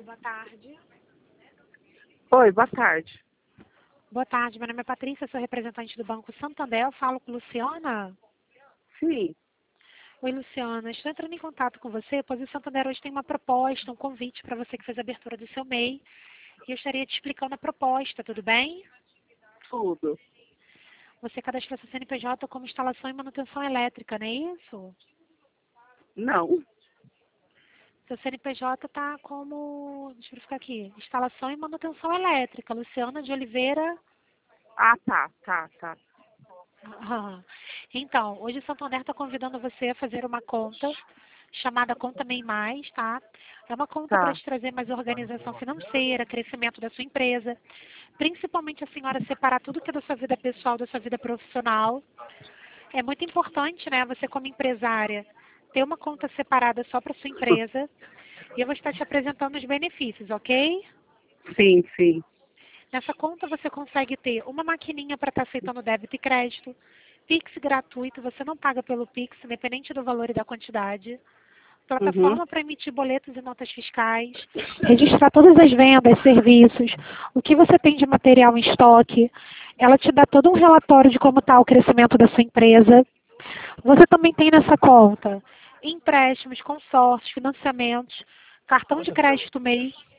boa tarde. Oi, boa tarde. Boa tarde, meu nome é Patrícia, sou representante do Banco Santander. Eu falo com Luciana. Sim, Oi, Luciana. Estou entrando em contato com você, pois o Santander hoje tem uma proposta, um convite para você que fez a abertura do seu MEI. E eu estaria te explicando a proposta, tudo bem? tudo. Você cadastrou seu CNPJ como instalação e manutenção elétrica, não é isso? Não. Seu CNPJ está como, deixa eu verificar aqui, instalação e manutenção elétrica, Luciana de Oliveira. Ah, tá. Ah, então, hoje o Santander está convidando você a fazer uma conta chamada Conta MEI Mais, tá? É uma conta para Tá. te trazer mais organização financeira, crescimento da sua empresa, principalmente a senhora separar tudo que é da sua vida pessoal, da sua vida profissional. É muito importante, né, você como empresária, ter uma conta separada só para sua empresa. E eu vou estar te apresentando os benefícios, ok? Sim. Nessa conta você consegue ter uma maquininha para estar aceitando débito e crédito, Pix gratuito, você não paga pelo Pix, independente do valor e da quantidade, Uhum. plataforma para emitir boletos e notas fiscais, registrar todas as vendas, serviços, o que você tem de material em estoque, ela te dá todo um relatório de como está o crescimento da sua empresa. Você também tem nessa conta empréstimos, consórcios, financiamentos, cartão de crédito MEI.